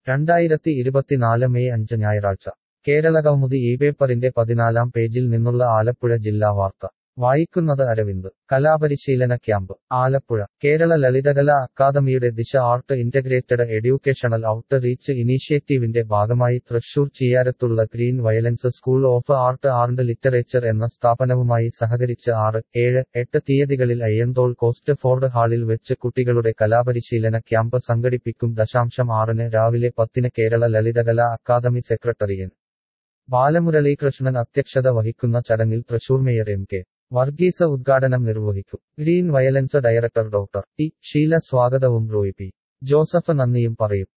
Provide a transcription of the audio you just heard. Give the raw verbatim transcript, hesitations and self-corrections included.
രണ്ടായിരത്തി ഇരുപത്തിനാല് മെയ് അഞ്ച് ഞായറാഴ്ച കേരളകൗമുദി ഈ പേപ്പറിന്റെ പതിനാലാം പേജിൽ നിന്നുള്ള ആലപ്പുഴ ജില്ലാ വാർത്ത വായിക്കുന്നത് അരവിന്ദ്. കലാപരിശീലന ക്യാമ്പ് ആലപ്പുഴ. കേരള ലളിതകലാ അക്കാദമിയുടെ Disha art integrated educational outreach ഇനീഷ്യേറ്റീവിന്റെ ഭാഗമായി തൃശൂർ ചിയ്യാരത്തുള്ള green violence school of art and literature എന്ന സ്ഥാപനവുമായി സഹകരിച്ച് ആറ്, ഏഴ്, എട്ട് തീയതികളിൽ അയ്യന്തോൾ കോസ്റ്റ് ഫോർഡ് ഹാളിൽ വെച്ച് കുട്ടികളുടെ കലാപരിശീലന ക്യാമ്പ് സംഘടിപ്പിക്കും. ദശാംശം ആറിന് രാവിലെ പത്തിന് Kerala Lalithakala academy secretary N. Balamuralikrishnan അധ്യക്ഷത വഹിക്കുന്ന ചടങ്ങിൽ Thrissur mayor M K Varghese ഉദ്ഘാടനം നിർവഹിക്കും. Green violence director doctor T Sheela സ്വാഗതവും റോയ് പി ജോസഫ് നന്ദിയും പറയും.